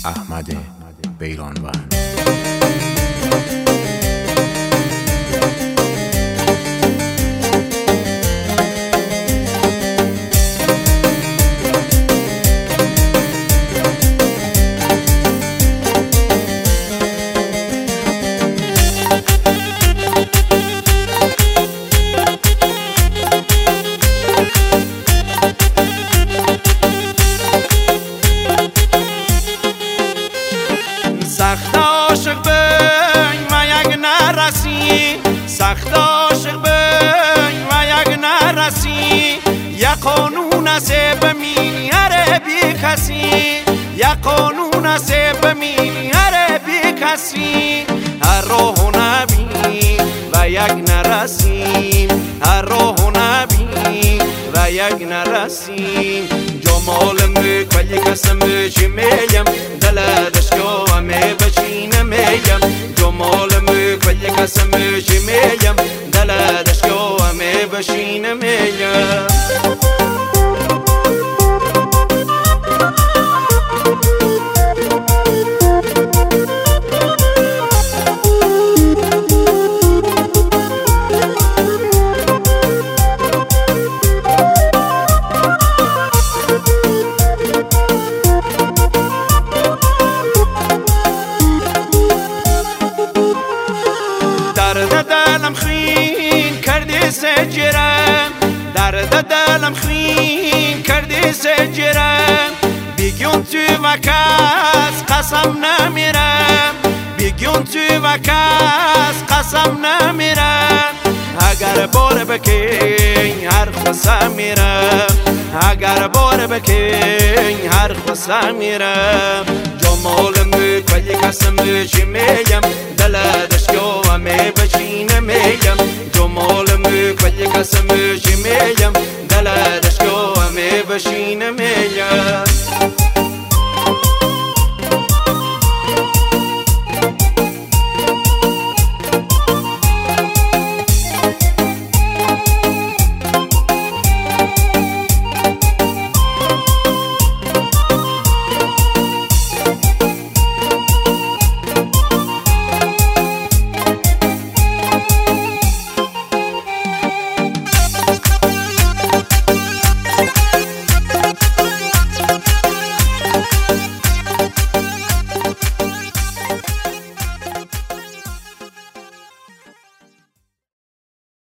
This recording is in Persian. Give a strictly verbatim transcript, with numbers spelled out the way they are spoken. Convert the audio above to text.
احمد بیرانوند. سخت عاشق بین و یک نرسی، سخت عاشق بین و یک نرسی، یک قانون است بمینی هر بی کسی، یک قانون است بمینی هر بی کسی. هر راه نبینی و یک نرسیم، هر راه نبینی و یک نرسیم. جمال مکولی کسم چی میم دل دشکو می بچین میم، جمال مکولی کسم چی میم دل دشکو می بچین میم. درد دلم خین کردی سجرم، درد دلم خین کردی سجرم. بیگون تو و کس قسم نمیرم، بیگون تو و کس قسم نمیرم. اگر بار بکن هر خسم میرم، اگر بار بکن هر خسم میرم. جمال مکولی کسم چی میم دل دشکو می بچین میم، جمال مکولی کسم چی میم دل دشکو می بچین میم.